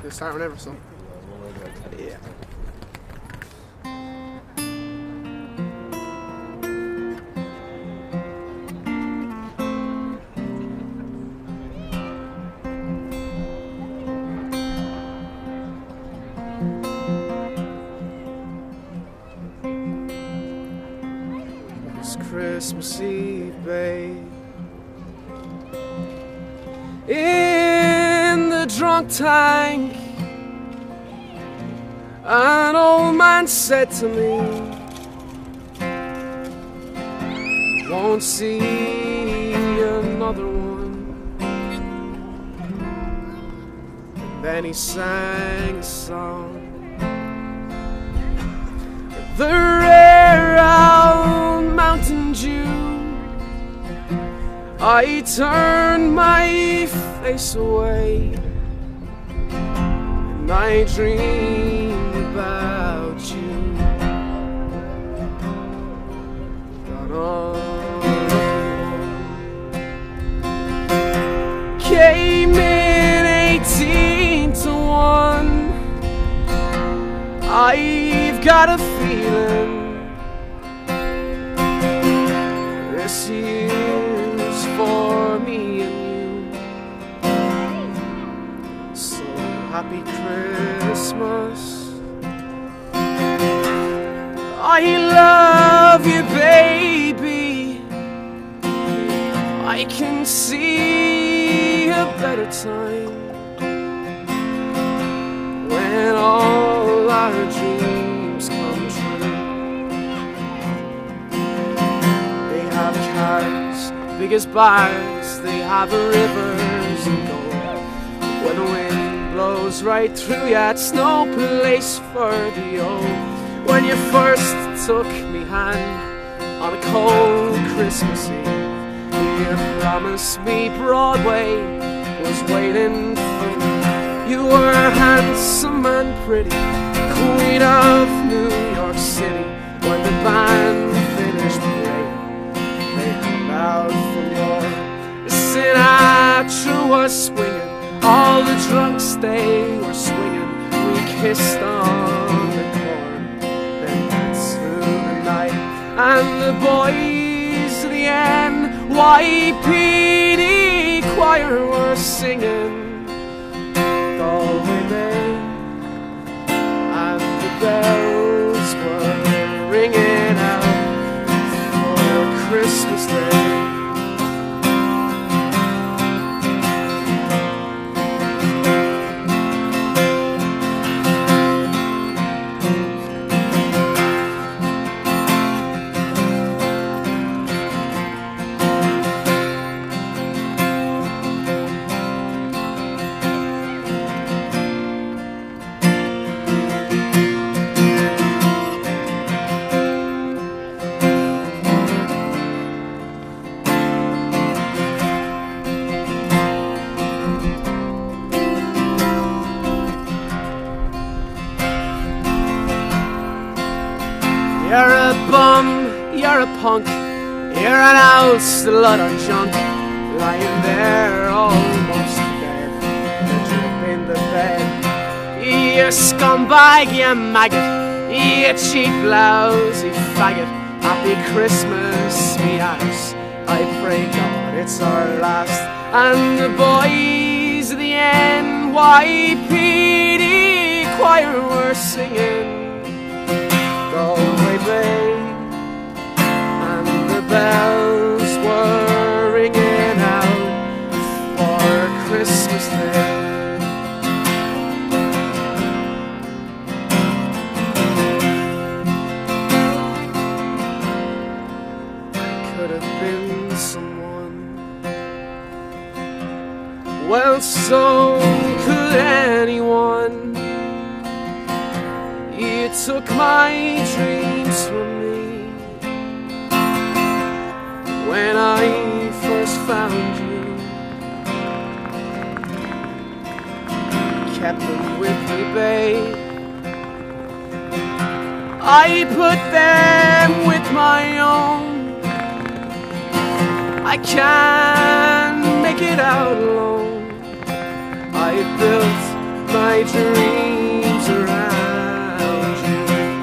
can start whenever, so. Yeah. It's Christmas Eve, babe. In the drunk tank, an old man said to me, won't see another one. And then he sang a song, the rare old Mountain Dew. I turned my face away and I dreamed about you. Got on. Came in 18 to 1. I've got a feeling this year's for me and you. So happy Christmas. I love you, baby. I can see a better time when all our dreams come true. They have cars big as bars, they have rivers and gold. When the wind blows right through ya, it's no place for the old. When you first took me hand on a cold Christmas Eve, you promised me Broadway was waiting for me. You were handsome and pretty, queen of New York City. When the band finished playing, they hung out for more. Sinatra was swinging, all the drunks they were swinging. We kissed on the corn, then danced through the night. And the boys of the NYPD choir were singing Galway Bay, and the bells were ringing out for Christmas Day. You're a bum, you're a punk, you're an old slut or junk, lying there almost dead, the drip in the bed. You scumbag, you maggot, you cheap, lousy faggot. Happy Christmas, me house, I pray God it's our last. And the boys of the NYPD choir were singing Galway Bay, and the bells were ringing out for Christmas Day. I could have been someone, well, so could anyone. You took my dreams from me when I first found you. Kept them with me, babe. I put them with my own. I can't make it out alone. I built my my dreams around you.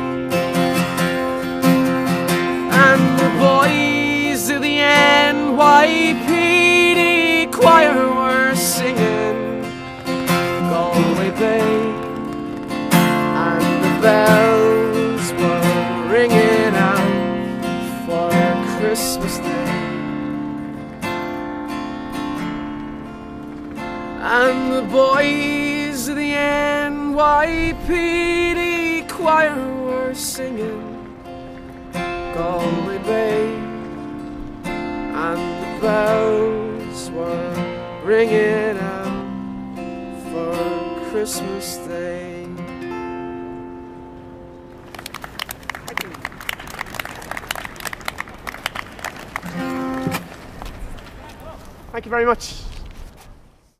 And the boys of the NYPD choir were singing Galway Bay, and the bells were ringing out for Christmas Day. And the boys of the NYPD choir were singing Galway Bay, and the bells were ringing out for Christmas Day. Thank you very much.